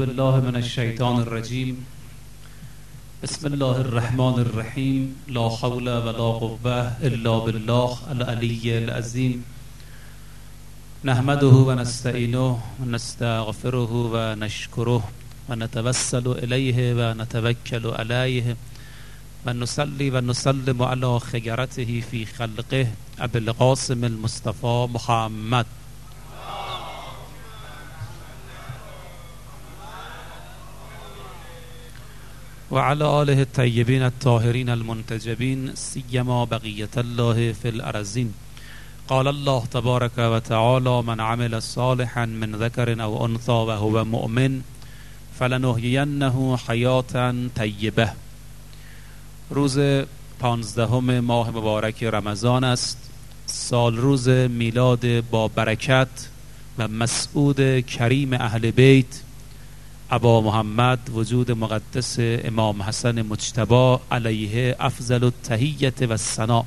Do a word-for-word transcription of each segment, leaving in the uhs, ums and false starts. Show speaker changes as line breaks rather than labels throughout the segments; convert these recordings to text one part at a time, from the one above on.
بالله من الشیطان الرجیم. بسم الله الرحمن الرحیم. لا حول ولا قوة الا بالله العلی العظیم. نحمده و نستعینه و نستغفره و نشکره و نتوسل الیه و نتوکل علیه و نصلی و نسلم علی خیرته فی خلقه ابی القاسم المصطفى محمد. و علی آله الطیبین الطاهرین المنتجبین سیما بقیة الله فی الارضین. قال الله تبارک و تعالی: من عمل صالحا من ذکر او انثى و هو مؤمن فلنحیینه حیاتا طیبه. روز پانزدهم ماه مبارک رمضان است. سال روز میلاد با برکت و مسعود کریم اهل بیت ابا محمد وجود مقدس امام حسن مجتبی علیه افضل التحیة و الثناء،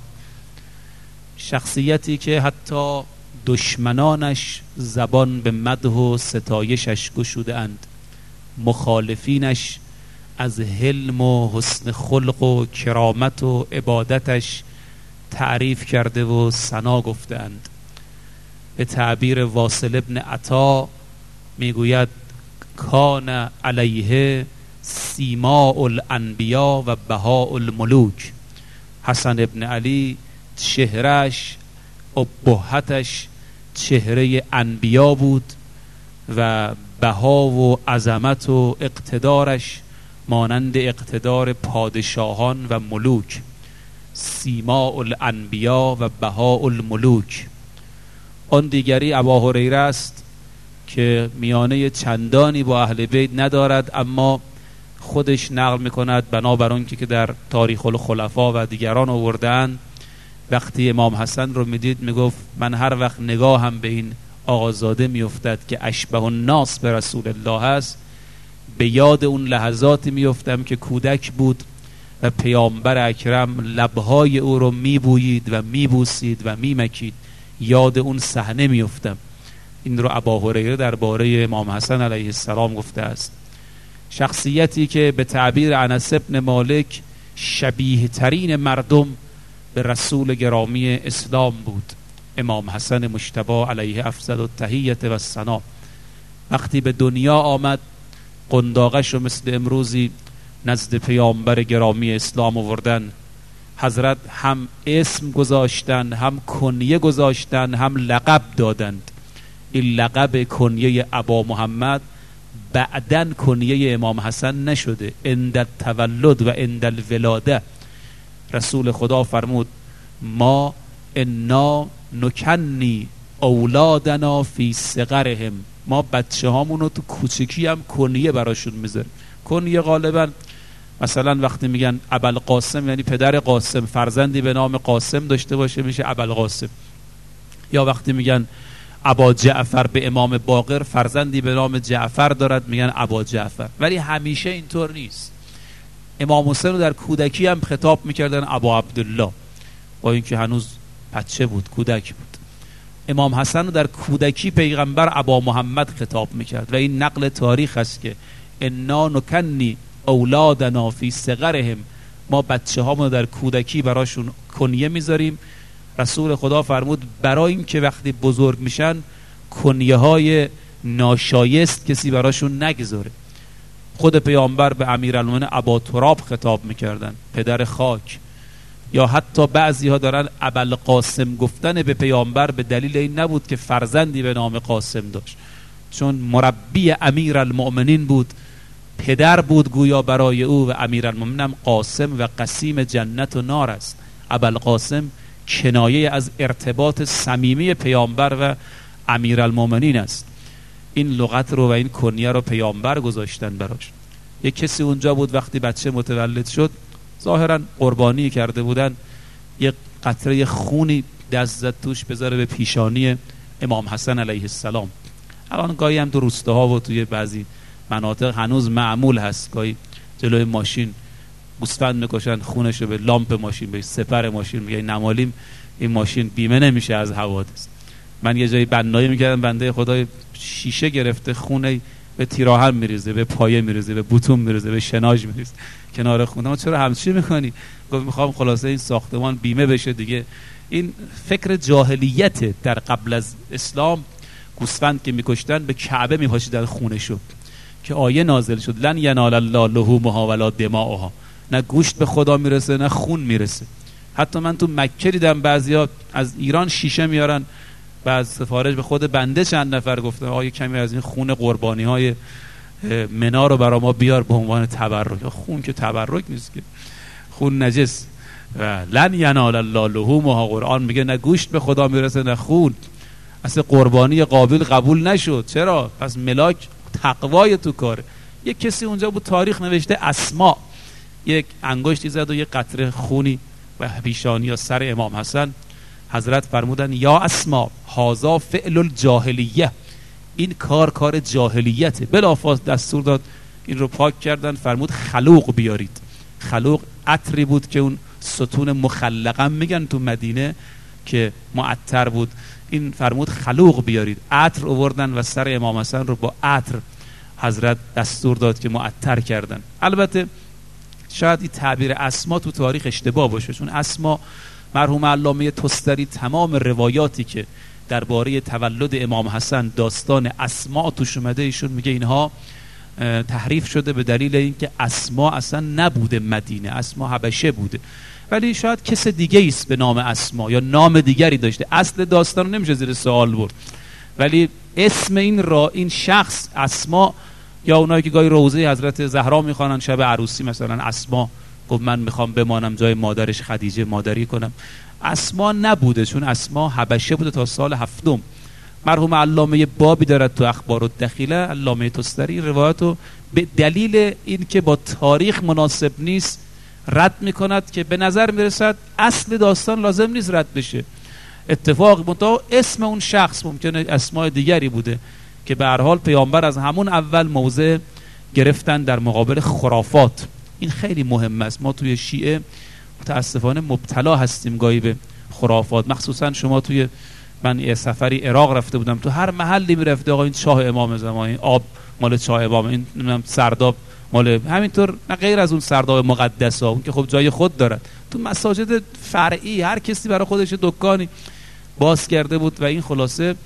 شخصیتی که حتی دشمنانش زبان به مدح و ستایشش گشوده اند، مخالفینش از حلم و حسن خلق و کرامت و عبادتش تعریف کرده و ثنا گفته اند. به تعبیر واصل ابن عطا میگوید: کان علیه سیماء الانبیا و بهاء الملوک. حسن ابن علی چهرهش ابهتش چهره انبیا بود و بها و عظمت و اقتدارش مانند اقتدار پادشاهان و ملوک. سیماء الانبیا و بهاء الملوک. آن دیگری ابا هریره است که میانه چندانی با اهل بیت ندارد، اما خودش نقل میکند بنابر آنکه که در تاریخ الخلفا و دیگران آوردن، وقتی امام حسن رو میدید میگفت: من هر وقت نگاهم به این آقازاده میافتد که اشبه الناس به رسول الله است، به یاد اون لحظاتی میافتم که کودک بود و پیامبر اکرم لبهای او رو میبویید و میبوسید و میمکید. یاد اون صحنه میافتم. این رو ابا هریره درباره امام حسن علیه السلام گفته است. شخصیتی که به تعبیر انس ابن مالک شبیه ترین مردم به رسول گرامی اسلام بود، امام حسن مجتبی علیه افضل التحیة و الثناء. وقتی به دنیا آمد، قنداقش رو مثل امروزی نزد پیامبر گرامی اسلام آوردن. حضرت هم اسم گذاشتن، هم کنیه گذاشتن، هم لقب دادند. این لقب کنیه ابا محمد بعدن کنیه امام حسن نشده. عند التولد و عند الولاده رسول خدا فرمود: ما انا نکنی اولادنا فی صغرهم. ما بچه هامونو تو کوچکی هم کنیه براشون میذاریم. کنیه غالبا مثلا وقتی میگن ابوالقاسم یعنی پدر قاسم، فرزندی به نام قاسم داشته باشه میشه ابوالقاسم. یا وقتی میگن ابا جعفر به امام باقر، فرزندی به نام جعفر دارد میگن ابا جعفر. ولی همیشه اینطور نیست. امام حسین رو در کودکی هم خطاب میکردن ابا عبدالله، با اینکه هنوز بچه بود، کودک بود. امام حسن رو در کودکی پیغمبر ابا محمد خطاب میکرد و این نقل تاریخ است که انا نکنی اولادنا فی صغرهم. ما بچه هامون در کودکی براشون کنیه میذاریم. رسول خدا فرمود برای این که وقتی بزرگ میشن کنیه های ناشایست کسی براشون نگذاره. خود پیامبر به امیرالمومنین ابا تراب خطاب میکردن، پدر خاک. یا حتی بعضی ها دارن ابوالقاسم گفتن به پیامبر به دلیل این نبود که فرزندی به نام قاسم داشت، چون مربی امیرالمومنین بود، پدر بود گویا برای او، و امیرالمومنین هم قاسم و قسیم جنت و نار است. ابوالقاسم کنایه از ارتباط صمیمی پیامبر و امیرالمومنین است. این لغت رو و این کنیه رو پیامبر گذاشتن براش. یک کسی اونجا بود وقتی بچه متولد شد، ظاهرا قربانی کرده بودن، یک قطره خونی دست زد توش بذاره به پیشانی امام حسن علیه السلام. الان گاهی هم تو روستاها و توی بعضی مناطق هنوز معمول هست، گاهی جلوی ماشین گوسفند میکشن، خونش رو به لامپ ماشین، به سپر ماشین میگه نمالیم این ماشین بیمه نمیشه از حوادث. من یه جایی بنایی میکردم، بنده خدای شیشه گرفته خونه به تیراهن میریزه، به پایه میریزه، به بوتون میریزه، به شناژ میریزه کنار خونه. ما چرا همچی میکنی؟ گفت میخوام خلاصه این ساختمان بیمه بشه دیگه. این فکر جاهلیت. در قبل از اسلام گوسفند که میکشتن به کعبه میپاشیدن خونشو که آیه نازل شد لن ینال الله لحومها ولا دماؤها. نه گوشت به خدا میرسه نه خون میرسه. حتی من تو مکه دیدم بعضیا از ایران شیشه میارن، بعد سفارش به خود بنده چند نفر گفتن آقا کمی از این خون قربانی های منا رو برای ما بیار به عنوان تبرک. خون که تبرک نیست که، خون نجس. لن ینال الله لحومها، قرآن میگه نه گوشت به خدا میرسه نه خون. اصلا قربانی قابل قبول نشد. چرا؟ پس ملاک تقوای تو کاره. یک کسی اونجا بود تاریخ نوشته اسما یک انگشتی زد و یک قطره خونی و پیشانی یا سر امام حسن. حضرت فرمودن یا اسما هذا فعل الجاهلیه، این کار کار جاهلیته. بلافاصله دستور داد این رو پاک کردن. فرمود خلوق بیارید. خلوق عطری بود که اون ستون مخلقم میگن تو مدینه که معطر بود. این فرمود خلوق بیارید. عطر آوردن و سر امام حسن رو با عطر حضرت دستور داد که معطر کردن. البته شاید این تعبیر اسما تو تاریخ اشتباه باشه، چون اسما مرحوم علامه طستری تمام روایاتی که درباره تولد امام حسن داستان اسما توش اومده، ایشون میگه اینها تحریف شده به دلیل اینکه اسما اصلا نبوده مدینه، اسما حبشه بوده. ولی شاید کس دیگه ایست به نام اسما یا نام دیگری داشته. اصل داستان رو نمیشه زیر سوال برد، ولی اسم این را این شخص اسما، یا اونایی که گاهی روضه حضرت زهرا میخوانن شب عروسی، مثلا اسما گفت من میخوام بمانم جای مادرش خدیجه مادری کنم. اسما نبوده، چون اسما حبشه بوده تا سال هفتم. مرحوم علامه بابی دارد تو اخبار الدخیله، علامه طستری روایتو به دلیل این که با تاریخ مناسب نیست رد میکند که به نظر میرسد اصل داستان لازم نیست رد بشه. اتفاق منتها اسم اون شخص ممکنه اسماء دیگری بوده که به هر حال پیامبر از همون اول موضع گرفتن در مقابل خرافات. این خیلی مهم است. ما توی شیعه متاسفانه مبتلا هستیم گاهی به خرافات، مخصوصا شما توی، من یه سفری عراق رفته بودم، تو هر محلی میرفته آقا این چاه امام زمان، این آب مال چاه امام، این نمیدونم سرداب مال، همینطور نه غیر از اون سرداب مقدس ها، اون که خب جای خود دارد. تو مساجد فرعی هر کسی برای خودش دکانی باز کرده بود و این خلاصه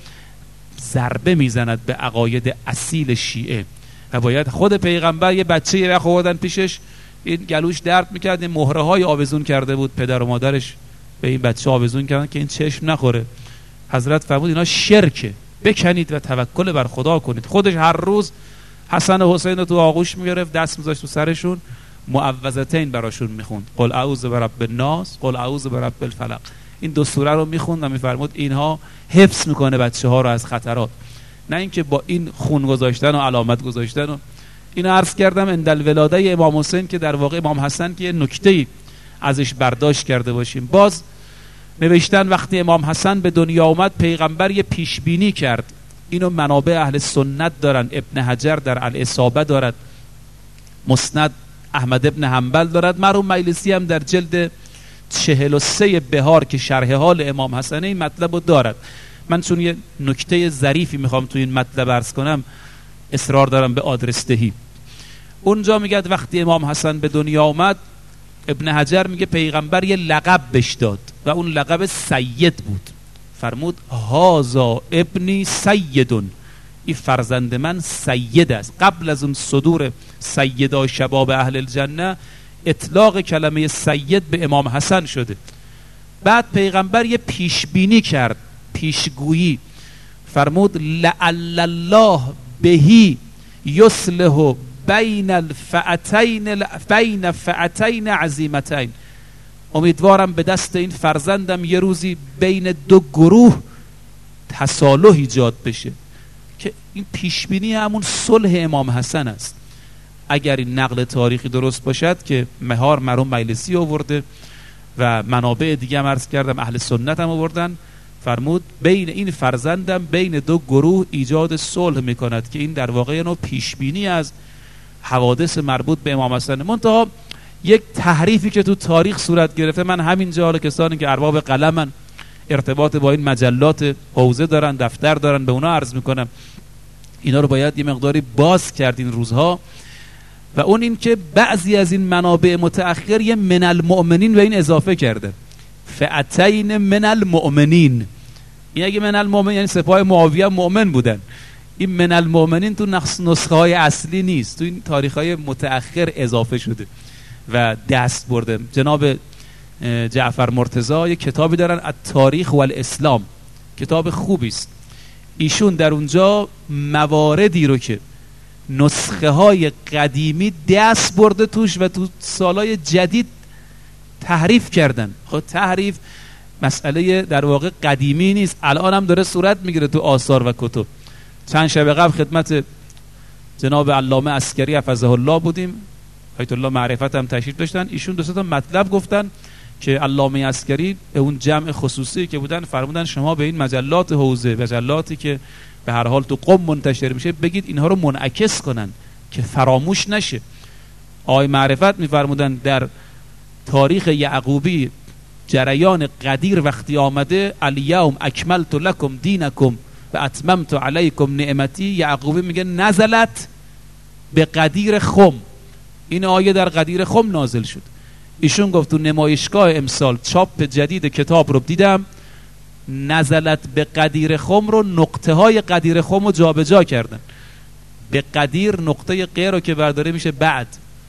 ضربه میزند به عقاید اصیل شیعه. و باید خود پیغمبر یه بچه یه وقت آوردن پیشش، این گلوش درد میکرد، این مهره های آویزون کرده بود، پدر و مادرش به این بچه آویزون کردن که این چشم نخوره. حضرت فرمود اینا شرکه، بکنید و توکل بر خدا کنید. خودش هر روز حسن و حسین رو تو آغوش میگرفت، دست میذاشت تو سرشون، معوذتین براشون میخوند، قل اعوذ برب الناس، قل اعوذ برب الفلق. این دو سوره رو میخوند و میفرمود اینها حفظ میکنه بچه ها رو از خطرات. نه اینکه با این خون گذاشتن و علامت گذاشتن. و اینو عرض کردم اندل ولاده امام حسین که در واقع امام حسن که یه نکته‌ای ازش برداشت کرده باشیم. باز نوشتن وقتی امام حسن به دنیا اومد پیغمبر یه پیش بینی کرد. اینو منابع اهل سنت دارن، ابن حجر در الاصابه دارد، مسند احمد ابن حنبل دارد، مرحوم مجلسی هم در جلد چهل و سه بهار که شرح حال امام حسن این مطلب رو دارد. من چون یه نکته ظریفی میخوام تو این مطلب عرض کنم، اصرار دارم به آدرس دهی. اونجا میگه وقتی امام حسن به دنیا اومد، ابن حجر میگه پیغمبر یه لقب بهش داد و اون لقب سید بود. فرمود هازا ابنی سیدون، این فرزند من سید است. قبل از اون صدور سیدا شباب اهل الجنه اطلاق کلمه سید به امام حسن شده. بعد پیغمبر یه پیشبینی کرد، پیشگویی، فرمود لعل الله بهی یصلح بین الفئتین بین فئتین عظیمتین، امیدوارم به دست این فرزندم یه روزی بین دو گروه تصالح ایجاد بشه. که این پیشبینی همون صلح امام حسن است. اگر این نقل تاریخی درست باشد که مهار مرحوم مجلسی آورده و منابع دیگه هم عرض کردم اهل سنت هم آوردن، فرمود بین این فرزندم بین دو گروه ایجاد صلح میکند، که این در واقع یه نوع پیشبینی از حوادث مربوط به امام حسن. منتها یک تحریفی که تو تاریخ صورت گرفته، من همینجا حالا کسانی که ارباب قلمن، ارتباط با این مجلات حوزه دارن، دفتر دارن، به اونا عرض میکنم. اینا رو باید یه مقداری باز کرد این روزها. و اون این که بعضی از این منابع متأخر یه من المؤمنین به این اضافه کرده، فئتین من المؤمنین. این اگه من المؤمنین یعنی سپاه معاویه مؤمن بودن، این من المؤمنین تو نسخه های اصلی نیست، تو این تاریخ های متأخر اضافه شده و دست برده. جناب جعفر مرتضی یک کتابی دارن، التاریخ و الاسلام، کتاب خوبی است. ایشون در اونجا مواردی رو که نسخه های قدیمی دست برده توش و تو سالهای جدید تحریف کردن. خب تحریف مسئله در واقع قدیمی نیست، الان هم داره صورت میگیره تو آثار و کتب. چند شب قبل خدمت جناب علامه عسکری حفظه الله بودیم، آیت الله معرفت هم تشریف داشتن. ایشون دو سه تا مطلب گفتن که علامه عسکری به اون جمع خصوصی که بودن فرمودن شما به این مجلات حوزه، مجلاتی که به هر حال تو قم منتشر میشه، بگید اینها رو منعکس کنن که فراموش نشه. آقای معرفت میفرمودن در تاریخ یعقوبی جریان قدیر وقتی آمده، الیوم اکملت لکم دینکم و اتممت علیکم نعمتی، یعقوبی میگه نزلت به قدیر خم، این آیه در قدیر خم نازل شد. ایشون گفت تو نمایشگاه امسال چاپ جدید کتاب رو دیدم، نزلت به قدیر خم رو نقطه های قدیر خم رو جا به جا کردن. به قدیر نقطه غیر رو که برداره میشه بعد،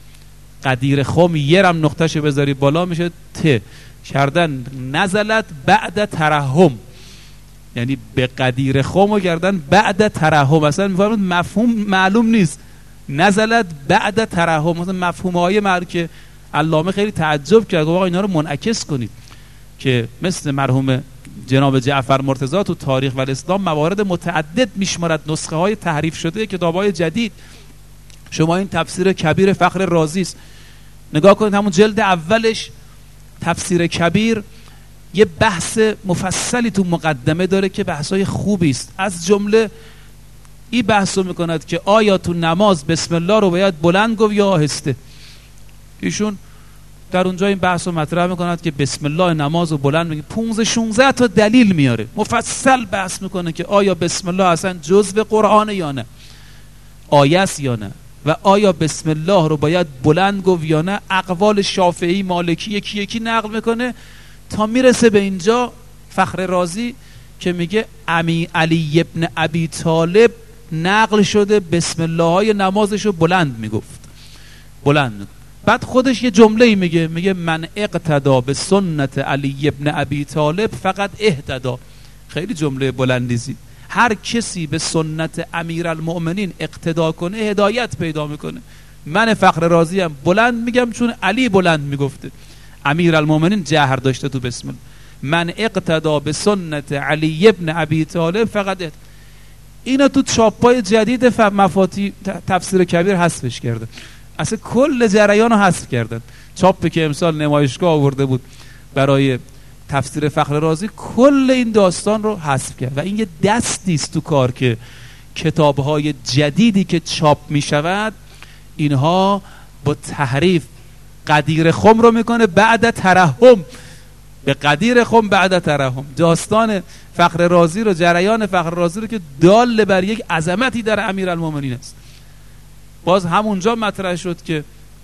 قدیر خم یه رم نقطه شو بذاری بالا میشه ت، کردن نزلت بعد ترحم، یعنی به قدیر خم رو کردن بعد ترحم. اصلا میفهمید مفهوم معلوم نیست، نزلت بعد ترحم، مثلا مفهوم های معلوم که علامه خیلی تعجب کرد، گفت آقا اینا رو منعکس کنید که مثل مرحوم جناب جعفر مرتضی تو تاریخ و الاسلام موارد متعدد میشمارد، نسخه های تحریف شده کتاب های جدید. شما این تفسیر کبیر فخر رازی است، نگاه کنید همون جلد اولش تفسیر کبیر یه بحث مفصلی تو مقدمه داره که بحثای خوبی است. از جمله این بحثو میکند که آیا تو نماز بسم الله رو باید بلند گفت یا آهسته. ایشون در اونجا این بحثو مطرح میکند که بسم الله نماز رو بلند میگه، پانزده شانزده تا دلیل میاره، مفصل بحث میکنه که آیا بسم الله اصلا جزء قرآن یا نه، آیه است یا نه، و آیا بسم الله رو باید بلند گفت یا نه. اقوال شافعی، مالکی یکی یکی نقل میکنه تا میرسه به اینجا فخر رازی که میگه امی علی ابن ابی طالب نقل شده بسم الله های نمازش رو بلند میگفت، بلند. بعد خودش یه جمله میگه، میگه من اقتدا به سنت علی ابن ابی طالب فقط اهتدا. خیلی جمله بلندیزی. هر کسی به سنت امیرالمؤمنین اقتدا کنه هدایت پیدا میکنه. من فخر رازی هم بلند میگم چون علی بلند میگفته، امیرالمؤمنین جهر داشته تو بسم الله. من اقتدا به سنت علی ابن ابی طالب فقط اهتدا. اینا تو چاپای جدید مفاتی تفسیر کبیر حذفش کرده، اصلا کل جریان رو حذف کردن. چاپی که امسال نمایشگاه آورده بود برای تفسیر فخر رازی کل این داستان رو حذف کرد. و این یه دستی است تو کار که کتاب‌های جدیدی که چاپ می شود اینها با تحریف قدیر خم رو میکنه بعد ترحم، به قدیر خم بعد ترحم. داستان فخر رازی رو، جریان فخر رازی رو که دال بر یک عظمتی در امیرالمومنین است. باز همونجا مطرح شد که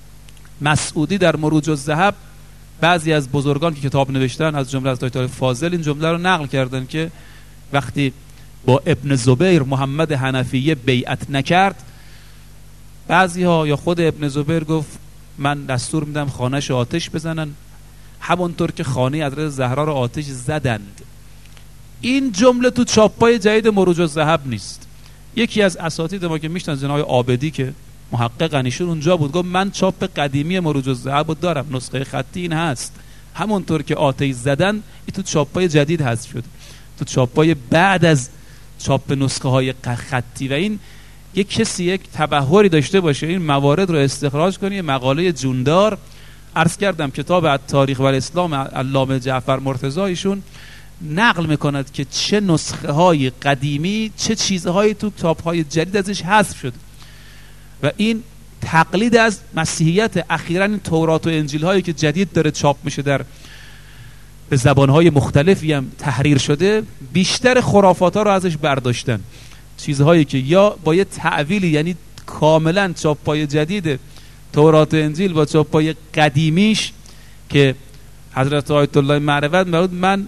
مسعودی در مروج الذهب، بعضی از بزرگان که کتاب نوشتن از جمله از آیت فاضل این جمله رو نقل کردن که وقتی با ابن زبیر محمد حنفیه بیعت نکرد، بعضی ها یا خود ابن زبیر گفت من دستور میدم خانه‌اش آتش بزنن، همونطور که خانه حضرت زهرا رو آتش زدند. این جمله تو چاپای جدید مروج الذهب نیست. یکی از اساتید ما که میشناسن جناب عابدی که محقق ایشون اونجا بود، گفت من چاپ قدیمی مروج الذهب رو دارم، نسخه خطی این هست، همونطور که آتش زدن این تو چاپای جدید حذف شده، تو چاپای بعد از چاپ نسخه های خطی. و این یک کسی یک تبحری داشته باشه این موارد رو استخراج کنه. مقاله جوندار عرض کردم کتاب التاریخ و الاسلام علامه جعفر مرتضی ایشون نقل میکند که چه نسخه های قدیمی چه چیزهایی تو کتاب های جدید ازش حذف شده. و این تقلید از مسیحیت. اخیراً این تورات و انجیل هایی که جدید داره چاپ میشه در به زبان های مختلفی هم تحریر شده، بیشتر خرافات ها رو ازش برداشتن. چیزهایی که یا با یه تعویلی، یعنی کاملا چاپای جدید تورات و انجیل با چاپای قدیمیش که حضرت آیت الله معرفت مرود من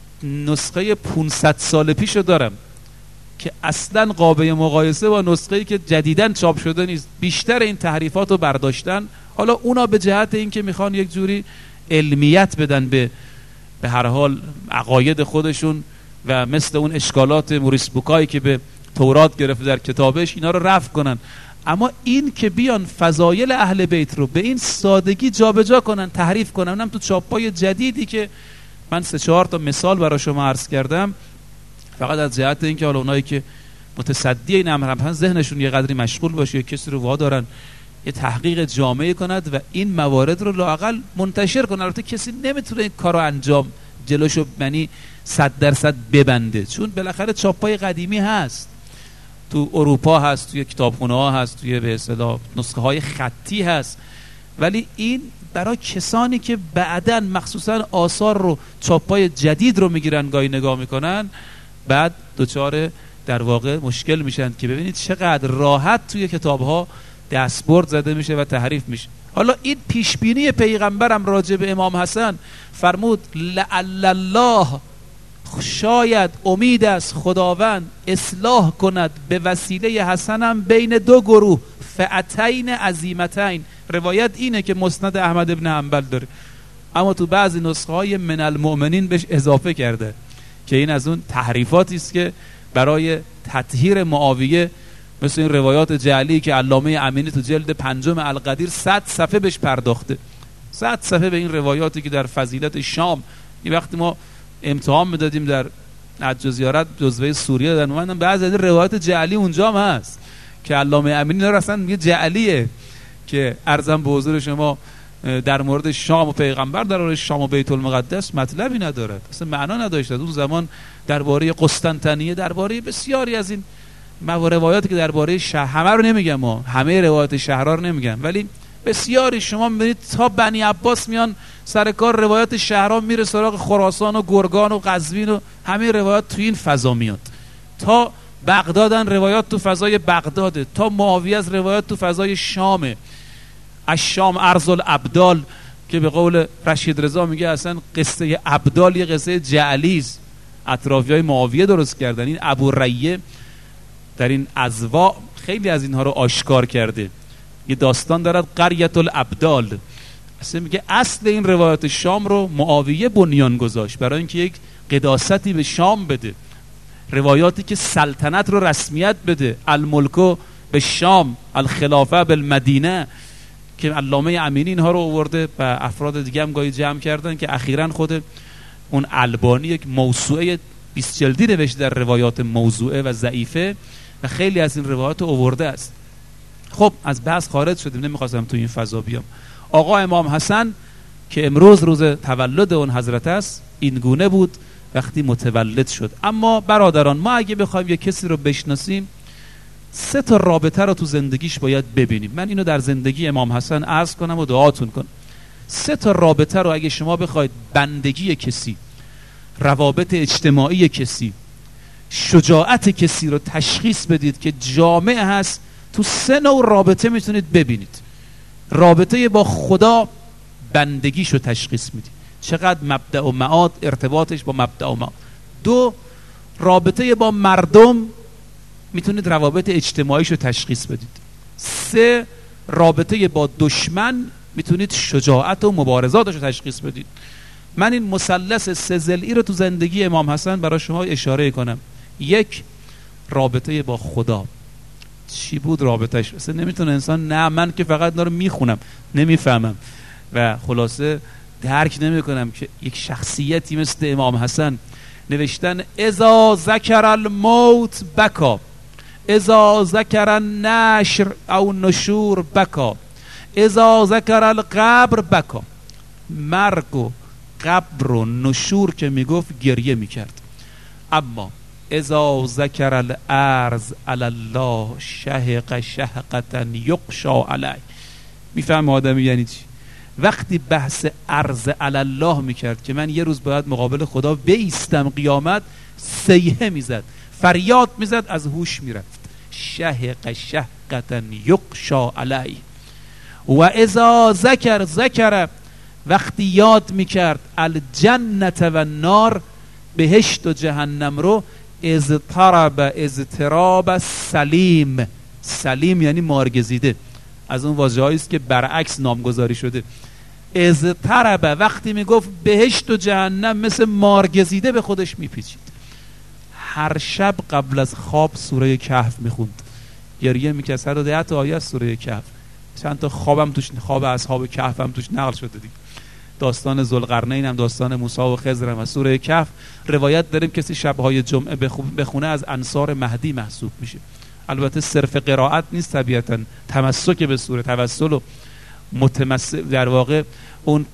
نسخه پانصد سال پیشو دارم که اصلا قابل مقایسه با نسخه‌ای که جدیداً چاپ شده نیست. بیشتر این تحریفات رو برداشتن، حالا اونا به جهت این که میخوان یک جوری علمیت بدن به به هر حال عقاید خودشون و مثل اون اشکالات موریس بوکایی که به تورات گرفته در کتابش اینا رو رفع کنن. اما این که بیان فضایل اهل بیت رو به این سادگی جابجا کنن، تحریف کنن، اونم تو چاپای جدیدی که من سه چهار تا مثال برای شما عرض کردم، فقط از جهت اینکه حالا اونایی که متصدی این امر هم ذهنشون یه قدری مشغول باشه یا کسی رو وادارن یه تحقیق جامعی کند و این موارد رو لااقل منتشر کنه. البته کسی نمیتونه این کارو انجام جلوشو یعنی صد درصد ببنده، چون بالاخره چاپای قدیمی هست، تو اروپا هست، توی کتابخونه ها هست، توی به اصطلاح نسخه های خطی هست، ولی این برای کسانی که بعداً مخصوصاً آثار رو چاپای جدید رو میگیرن گاهی نگاه میکنن، بعد دوچار در واقع مشکل میشن که ببینید چقدر راحت توی کتابها دستبرد زده میشه و تحریف میشه. حالا این پیشبینی پیغمبرم راجع به امام حسن فرمود لعل الله، شاید امید است خداوند اصلاح کند به وسیله حسنم بین دو گروه فئتین عظیمتین. روایت اینه که مسند احمد ابن حنبل داره، اما تو بعضی نسخه های من المؤمنین بهش اضافه کرده که این از اون تحریفاتی است که برای تطهیر معاویه، مثل این روایات جعلی که علامه امینی تو جلد پنجم القدیر صد صفحه بهش پرداخته، صد صفحه به این روایاتی که در فضیلت شام. این وقتی ما امتحان میدادیم در حج و زیارت جزوه سوریه دادن اومدن بعضی از روایات جعلی اونجا هم هست که علامه امینی داره اصلا میگه جعلیه، که عرضم به حضور شما در مورد شام و پیغمبر در مورد شام و بیت المقدس مطلبی نداره، اصلا معنا نداشته. اون زمان درباره قسطنطنیه، درباره بسیاری از این روایاتی که درباره شهر، همه رو نمیگم ما همه روایات شهرها رو نمیگم، ولی بسیاری شما میبینید تا بنی عباس میان سر کار روایات شهرها میره سراغ خراسان و گرگان و قزوین و همه روایات تو این فضا میاد، تا بغدادن روایات تو فضای بغداده، تا معاویه از روایات تو فضای شامه. الشام ارض الابدال که به قول رشید رضا میگه اصلا قصه ابدال یه قصه جعلیز، اطرافیای معاویه درست کردن. این ابو ریه در این ازوا خیلی از اینها رو آشکار کرده، یه داستان دارد قریة الابدال، اصلا میگه اصل این روایات شام رو معاویه بنیان گذاشت برای اینکه یک قداستی به شام بده، روایاتی که سلطنت رو رسمیت بده، الملک به شام الخلافه بالمدینه، که علامه امینی اینها رو آورده و افراد دیگه هم گاهی جمع کردن که اخیراً خود اون البانی یک موسوعه بیست جلدی نوشته در روایات موضوعه و ضعیفه و خیلی از این روایات آورده است. خب از بحث خارج شدیم، نمیخواستم تو این فضا بیام. آقا امام حسن که امروز روز تولد اون حضرت است، این گونه بود وقتی متولد شد. اما برادران، ما اگه بخوایم یک کسی رو بشناسیم سه تا رابطه رو تو زندگیش باید ببینیم. من اینو در زندگی امام حسن عرض کنم و دعاتون کنم. سه تا رابطه رو اگه شما بخواید بندگی کسی، روابط اجتماعی کسی، شجاعت کسی رو تشخیص بدید که جامع هست، تو سه نوع رابطه میتونید ببینید. رابطه با خدا بندگیش رو تشخیص میدید، چقدر مبدأ و معاد ارتباطش با مبدأ و معاد. دو، رابطه با مردم میتونید روابط اجتماعیش رو تشخیص بدید. سه، رابطه با دشمن میتونید شجاعت و مبارزاتش رو تشخیص بدید. من این مثلث سه ضلعی رو تو زندگی امام حسن برای شما اشاره کنم. یک، رابطه با خدا. چی بود رابطهش؟ اصلا نمیتونه انسان، نه من که فقط اینا رو میخونم نمیفهمم و خلاصه درک نمیکنم که یک شخصیتی مثل امام حسن نوشتن اذا ذکر الموت بکا، اذا ذکر النشر او نشور بکا، اذا ذکر القبر بکا. مرگ و قبر و نشور که میگفت گریه میکرد. اما اذا ذکر الارض علی الله شهق شهقتا یقشا علی. میفهم آدمی یعنی چی؟ وقتی بحث عرض علی الله میکرد که من یه روز باید مقابل خدا بایستم قیامت، سیحه میزد. فریاد میزد، از هوش میرفت. شهق شهقتا یغشا علیه. و اذا ذکر ذکر، وقتی یاد میکرد الجنت و النار، بهشت و جهنم رو، اضطرب اضطراب سلیم. سلیم یعنی مارگزیده، از اون واژه‌هایی است که برعکس نامگذاری شده. اضطرب، وقتی میگفت بهشت و جهنم، مثل مارگزیده به خودش میپیچید. هر شب قبل از خواب سوره کهف میخوند، گریه میکرد. صد و ده تا آیه از سوره کهف، چند تا خوابم توش، خواب اصحاب کهف هم توش نقل شده دیگه. داستان ذوالقرنین هم، داستان موسی و خضر هم. از سوره کهف روایت داریم کسی شبهای جمعه بخونه از انصار مهدی محسوب میشه. البته صرف قرائت نیست، طبیعتا تمسک به سوره، توسل و متمسک، در واقع اون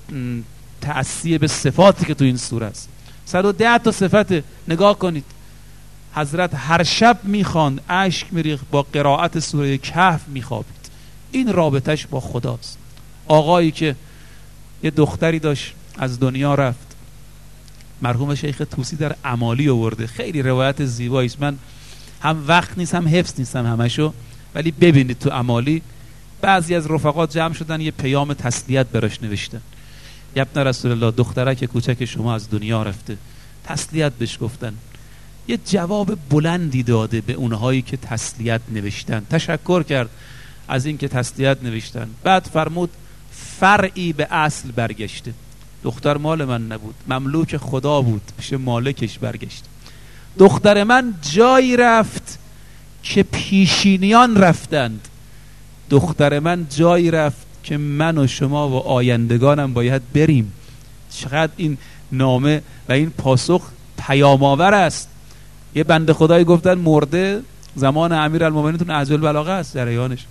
تأسی به صفاتی که تو این سوره است. صد و ده تا صفت نگاه کنید. حضرت هر شب میخواند، اشک میریخت، با قرائت سوره کهف میخوابید. این رابطش با خداست. آقایی که یه دختری داشت از دنیا رفت، مرحوم شیخ طوسی در امالی آورده، خیلی روایت زیبایی است. من هم وقت نیست هم حفظ نیستم همشو، ولی ببینید تو امالی بعضی از رفقات جمع شدن یه پیام تسلیت براش نوشتن. ابن رسول الله، دخترک کوچک شما از دنیا رفته، تسلیت بهش گفتن. یه جواب بلندی داده به اونهایی که تسلیت نوشتن، تشکر کرد از این که تسلیت نوشتن. بعد فرمود فرعی به اصل برگشته. دختر مال من نبود، مملوک خدا بود، پیش مالکش برگشت. دختر من جایی رفت که پیشینیان رفتند. دختر من جایی رفت که من و شما و آیندگانم باید بریم. چقدر این نامه و این پاسخ پیام‌آور است. یه بنده خدایی گفتن مرده زمان امیرالمومنین تو نهج البلاغه است جریانش.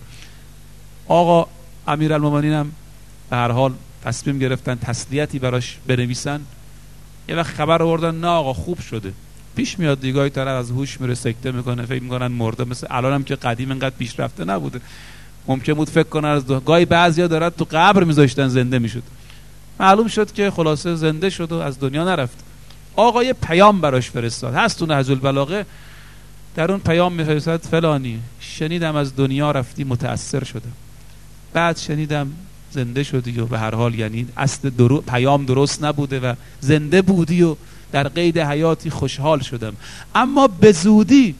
آقا امیرالمومنین هم به هر حال تصمیم گرفتن تسلیتی براش بنویسن. یه وقت خبر آوردن نه آقا خوب شده. پیش میاد دیگه طرف از هوش میره، سکته میکنه، فکر میکنن مرده. مثل الان هم که قدیم انقدر پیشرفته نبوده، ممکن بود فکر کنن از دو... گاهی بعضیا دارن تو قبر میذاشتن زنده میشد. معلوم شد که خلاصه زنده شد و از دنیا نرفت. آقا یه پیام براش فرستاد، هست تو نهج البلاغه. در اون پیام میفرستاد فلانی شنیدم از دنیا رفتی، متأثر شدم. بعد شنیدم زنده شدی و به هر حال یعنی اصل درو... پیام درست نبوده و زنده بودی و در قید حیاتی، خوشحال شدم. اما به زودی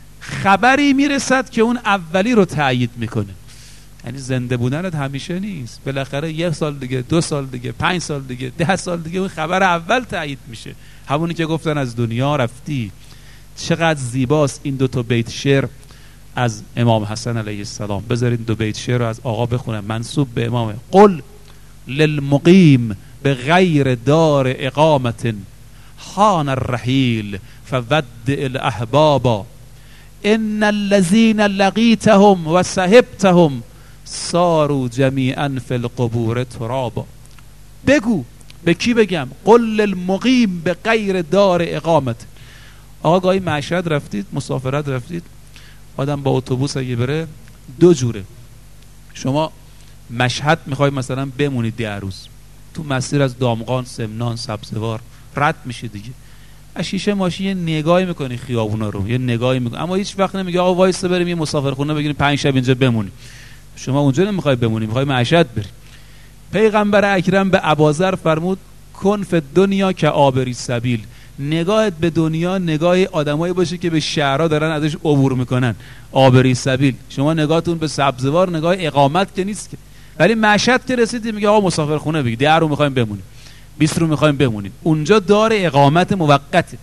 خبری میرسد که اون اولی رو تأیید میکنه. یعنی زنده بودنت همیشه نیست، بالاخره یک سال دیگه، دو سال دیگه، پنج سال دیگه، ده سال دیگه اون خبر اول تأیید میشه، همونی که گفتن از دنیا رفتی. چقدر زیباست این دو تا بیت شعر از امام حسن علیه السلام. بذارید دو بیت شعر رو از آقا بخونم، منسوب به امامه. قل للمقیم به غیر دار اقامت حان الرحیل فودع الاحبابا ان الذين لقيتهم وصحبتهم صاروا جمیعا فی القبور ترابا. بگو، به کی بگم؟ قل للمقیم به غیر دار اقامت. آقا گاهی مشهد رفتید، مسافرت رفتید، آدم با اتوبوس اگه بره دو جوره. شما مشهد میخوای مثلا بمونید ده روز، تو مسیر از دامغان، سمنان، سبزوار رد میشه دیگه، از شیشه ماشین یه نگاهی میکنی خیابونا رو، یه نگاهی میکنی، اما هیچ وقت نمیگه آقا وایسا بریم یه مسافرخونه بگیریم پنج شب اینجا بمونیم. شما اونجا نمیخوای بمونی، میخوای مشهد بری. پیغمبر اکرم به ابوذر فرمود کن فی دنیا که عابری سبیل. نگاهت به دنیا نگاه آدمایی باشه که به شهرها دارن ازش عبور میکنن، عابری سبیل. شما نگاهتون به سبزوار نگاه اقامت که نیست که. ولی مشهد که رسیدی میگه آقا مسافرخونه بگی، ده رو میخوایم بمونیم، بیست رو میخوایم بمونیم. اونجا دار اقامت موقته.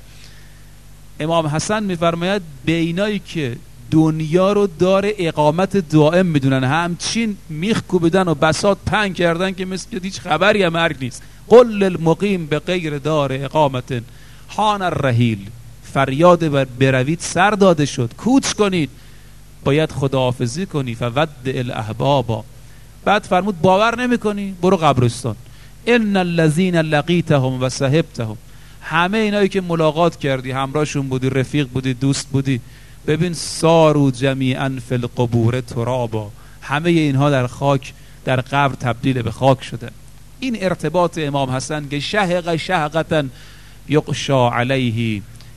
امام حسن میفرماید بینایی که دنیا رو دار اقامت دائم میدونن، همچین میخ کوبیدن و بساط پنگ کردن که مثل هیچ خبری هم مرگ نیست. قل للمقیم به غیر دار اقامت حان الرحیل. فریاد بر بروید سر داده شد، کوچ کنید، باید خداحافظی کنی. فودع الاحبابا. بعد فرمود باور نمی کنی برو قبرستان. ان الذين لقيتهم و صحبتهم. همه اینایی که ملاقات کردی، همراهشون بودی، رفیق بودی، دوست بودی، ببین صاروا جمیعا فی القبور ترابا. همه اینها در خاک، در قبر تبدیل به خاک شده. این ارتباط امام حسن که شهق شهقتا یغشا علیه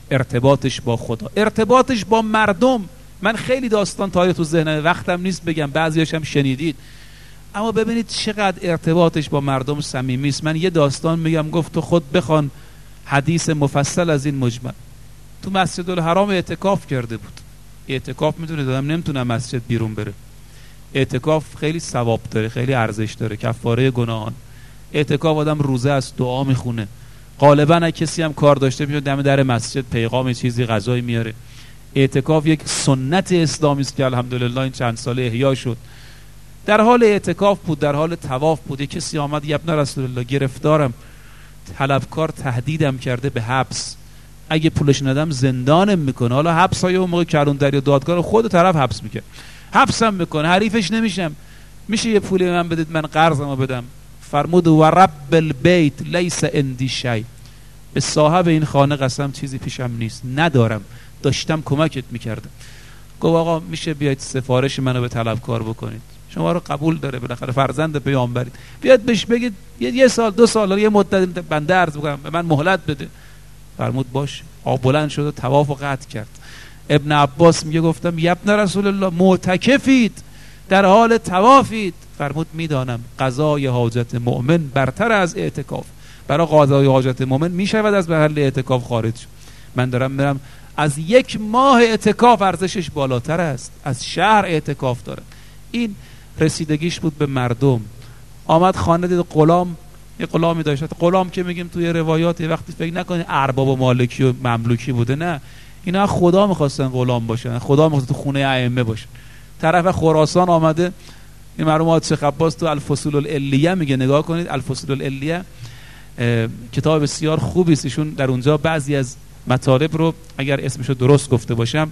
ارتباطش با خدا، ارتباطش با مردم. من خیلی داستان تاریخ تو ذهنم، وقتم نیست بگم، بعضیاش هم شنیدید، اما ببینید چقدر ارتباطش با مردم صمیمی است. من یه داستان میگم، گفت تو خود بخوان حدیث مفصل از این مجمل. تو مسجد الحرام اعتکاف کرده بود. اعتکاف میدونید آدم نمیتونه مسجد بیرون بره. اعتکاف خیلی ثواب داره، خیلی ارزش داره، کفاره گناهان. اعتکاف آدم روزه است، دعا میخونه. غالبا اگه کسی هم کار داشته میاد دم در مسجد پیغام چیزی غذایی میاره. اعتکاف یک سنت اسلامی است که الحمدلله این چند ساله احیا شد. در حال اعتکاف بود، در حال طواف بود، کسی آمد یا ابن رسول الله گرفتارم، طلبکار تهدیدم کرده به حبس، اگه پولش ندم زندانم میکنه. حالا حبس های اون موقع کلانتری و دادگاه خود طرف حبس میکنه، حبسم میکنه، حریفش نمیشم، میشه یه پولی من بدید من قرضمو بدم؟ فرمود و رب البیت لیس عندی شیء، به صاحب این خانه قسم چیزی پیشم نیست، ندارم، داشتم کمکت میکردم. گفت آقا میشه بیاید سفارش منو به طلبکار بکنید، شما رو قبول داره، بالاخره فرزند پیامبرید، بیاد بهش بگید یه, یه سال دو سال یه مدت بنده عرض بکنم، به من مهلت بده. فرمود باش. آب بلند شد و طواف و قطع کرد. ابن عباس میگه گفتم یا ابن رسول الله معتکفید، در حال طوافید. فرمود میدانم قضای حاجت مؤمن برتر از اعتکاف، برای قضای حاجت مؤمن میشود از محل اعتکاف خارج شد. من دارم میرم، از یک ماه اعتکاف ارزشش بالاتر است، از شهر اعتکاف داره. این رسیدگیش بود به مردم. آمد خانه دید غلام، یه غلامی داشت. غلام که میگیم توی روایات یه وقتی فکر نکنید ارباب و مالکی و مملوکی بوده، نه، اینا خدا میخواستن غلام باشن، خدا میخواست تو خونه ائمه باشن. طرف خراسان آمده، این مرحوم شیخ عباس تو الفصول العلیه میگه، نگاه کنید الفصول العلیه کتاب بسیار خوبی است، ایشون در اونجا بعضی از مطالب رو اگر اسمشو درست گفته باشم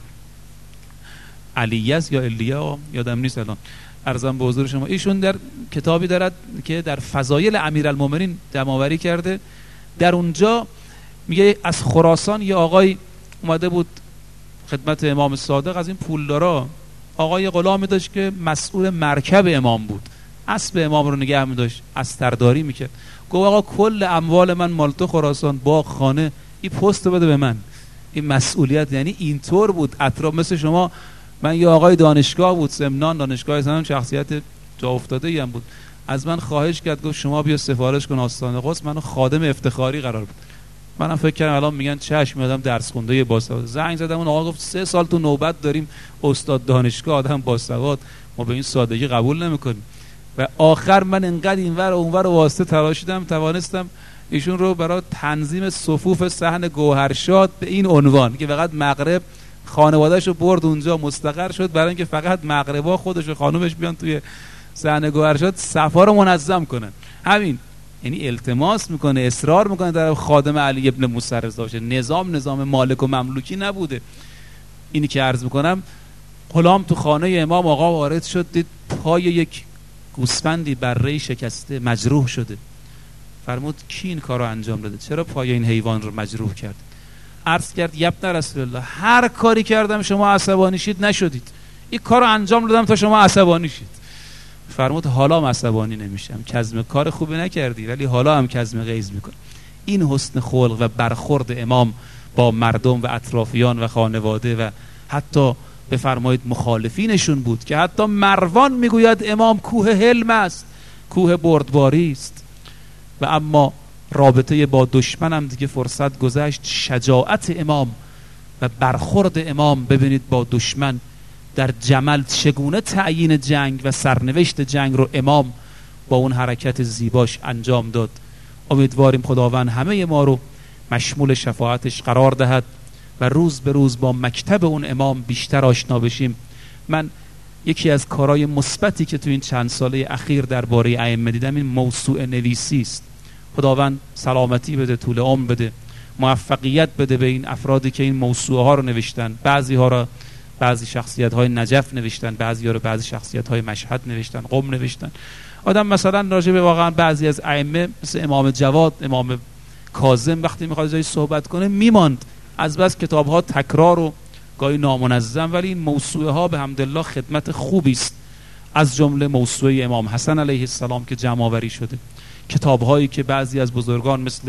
علیه است یا علیه یادم نیست الان، عرضم به حضور شما، ایشون در کتابی دارد که در فضایل امیرالمومنین جمع‌آوری کرده. در اونجا میگه از خراسان یه آقای اومده بود خدمت امام صادق، از این پولدارا. آقای غلامی داشت که مسئول مرکب امام بود، اسب امام رو نگه می‌داشت، استرداری میکرد. گفت آقا کل اموال من مال تو خراسان، باغ خانه، این پست بده به من، این مسئولیت. یعنی اینطور بود اطراف، مثل شما. من یه آقای دانشگاه بود، سمنان دانشگاه سمنان، شخصیت جا افتاده ای هم بود، از من خواهش کرد، گفت شما بیا سفارش کن آستان قدس. منو خادم افتخاری قرار بود. منم فکر کردم الان میگن چشم، میادم درس خونده باسواد. زنگ زدم اون آقا گفت سه سال تو نوبت داریم، استاد دانشگاه، آدم باسواد، ما به این سادگی قبول نمیکنیم. و آخر من انقدر اینور و اونور واسطه تراشیدم توانستم ایشون رو برای تنظیم صفوف صحن گوهرشاد به این عنوان که فقط مغرب خانواده‌شو برد اونجا مستقر شد، برای اینکه فقط مغربا خودش و خانومش بیان توی صحن گوهرشاد صفا رو منظم کنن. همین، یعنی التماس میکنه، اصرار میکنه در خادم علی ابن موسی رضا باشه. نظام نظام مالک و مملوکی نبوده. اینی که عرض میکنم، غلام تو خانه امام آقا وارد شد، دید پای یک گوسفندی بره شکسته، مجروح شده. فرمود کی این کارو انجام داده؟ چرا پای این حیوان رو مجروح کرد؟ عرض کرد یا ابن رسول الله هر کاری کردم شما عصبانی شید نشدید، این کارو انجام دادم تا شما عصبانی شید. فرمود حالا هم عصبانی نمیشم، کظم کار خوبی نکردی ولی حالا هم کظم غیظ میکنم. این حسن خلق و برخورد امام با مردم و اطرافیان و خانواده و حتی بفرمایید مخالفینشون بود که حتی مروان میگوید امام کوه حلم است، کوه بردباری است. و اما رابطه با دشمنم دیگه فرصت گذشت. شجاعت امام و برخورد امام، ببینید با دشمن در جمل چگونه تعیین جنگ و سرنوشت جنگ رو امام با اون حرکت زیباش انجام داد. امیدواریم خداوند همه ما رو مشمول شفاعتش قرار دهد و روز به روز با مکتب اون امام بیشتر آشنا بشیم. من یکی از کارهای مثبتی که تو این چند ساله اخیر درباره ائمه دیدم این موسوعه نویسی است. خداوند سلامتی بده، طول عمر بده، موفقیت بده به این افرادی که این موسوعه ها رو نوشتن. بعضی ها رو بعضی شخصیت های نجف نوشتن، بعضی ها رو بعضی شخصیت های مشهد نوشتن، قم نوشتن. آدم مثلا راجع به واقعا بعضی از ائمه مثل امام جواد، امام کاظم وقتی میخواد جای صحبت کنه میماند، از بس کتاب ها تکرار و گاهی نامنظم. ولی این موسوعه ها به حمدالله خدمت خوبی است، از جمله موسوعه امام حسن علیه السلام که جمع آوری شده، کتاب هایی که بعضی از بزرگان مثل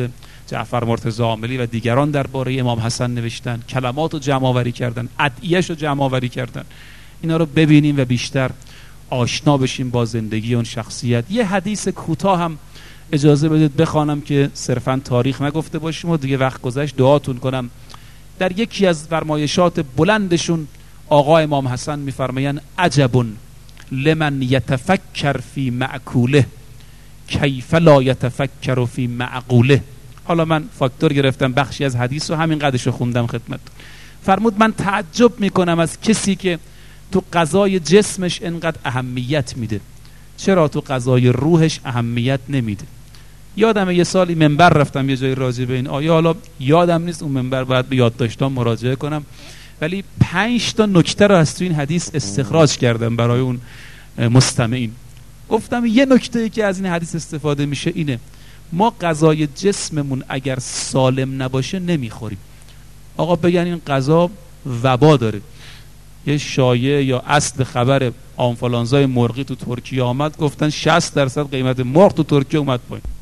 جعفر مرتضی عاملی و دیگران درباره امام حسن نوشتن، کلمات رو جمع آوری کردن، ادعیه‌اش رو جمع آوری کردن. اینا رو ببینیم و بیشتر آشنا بشیم با زندگی اون شخصیت. یه حدیث کوتاه هم اجازه بدید بخوانم که صرفا تاریخ نگفته باشیم و دیگه وقت گذشت دعاتون کنم. در یکی از فرمایشات بلندشون آقا امام حسن میفرمایند عجب لمن یتفکر فی معقوله کیف لا یتفکر فی معقوله. حالا من فاکتور گرفتم بخشی از حدیث و همین قدرشو خوندم خدمت. فرمود من تعجب میکنم از کسی که تو قضای جسمش انقدر اهمیت میده، چرا تو قضای روحش اهمیت نمیده؟ یادم یه سالی منبر رفتم یه جای راجع به این آیه، حالا یادم نیست اون منبر باید به یادداشتام مراجعه کنم، ولی پنج تا نکته رو از تو این حدیث استخراج کردم برای اون مستمعین. گفتم یه نکته که از این حدیث استفاده میشه اینه، ما غذای جسممون اگر سالم نباشه نمیخوریم. آقا بگن این غذا وبا داره. یه شایعه یا اصل خبر آنفولانزای مرغی تو ترکیه آمد، گفتن شصت درصد قیمت مرغ تو ترکیه اومد پایین.